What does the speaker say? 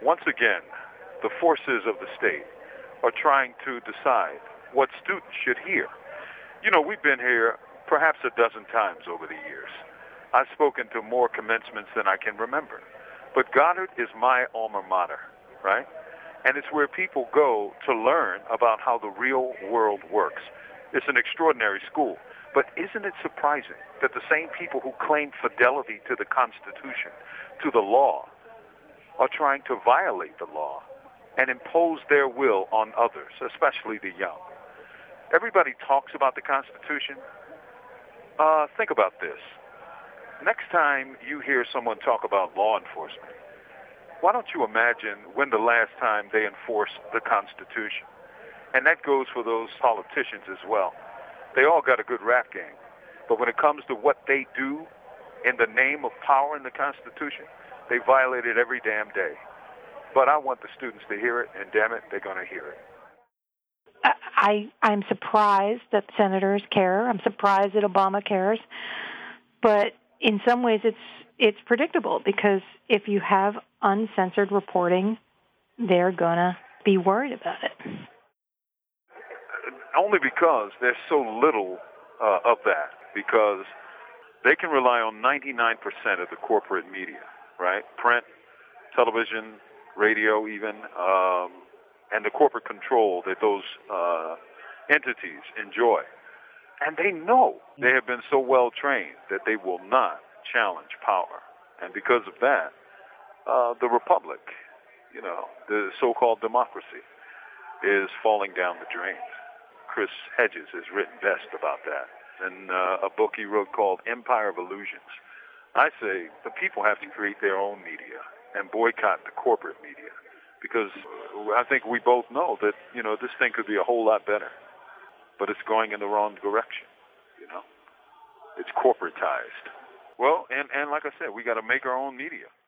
Once again, the forces of the state are trying to decide what students should hear. You know, we've been here perhaps a dozen times over the years. I've spoken to more commencements than I can remember. But Goddard is my alma mater, right? And it's where people go to learn about how the real world works. It's an extraordinary school. But isn't it surprising that the same people who claim fidelity to the Constitution, to the law, are trying to violate the law and impose their will on others, especially the young? Everybody talks about the Constitution. Think about this. Next time you hear someone talk about law enforcement, why don't you imagine when the last time they enforced the Constitution? And that goes for those politicians as well. They all got a good rap game. But when it comes to what they do in the name of power in the Constitution, they violate it every damn day. But I want the students to hear it, and damn it, they're going to hear it. I'm surprised that senators care. I'm surprised that Obama cares. But in some ways, it's predictable, because if you have uncensored reporting, they're going to be worried about it. Only because there's so little of that, because they can rely on 99% of the corporate media, right? Print, television, radio even, and the corporate control that those entities enjoy. And they know they have been so well trained that they will not challenge power. And because of that, the republic, the so-called democracy, is falling down the drain. Chris Hedges has written best about that in a book he wrote called Empire of Illusions. I say the people have to create their own media and boycott the corporate media, because I think we both know that, this thing could be a whole lot better, but it's going in the wrong direction, It's corporatized. Well, and like I said, we got to make our own media.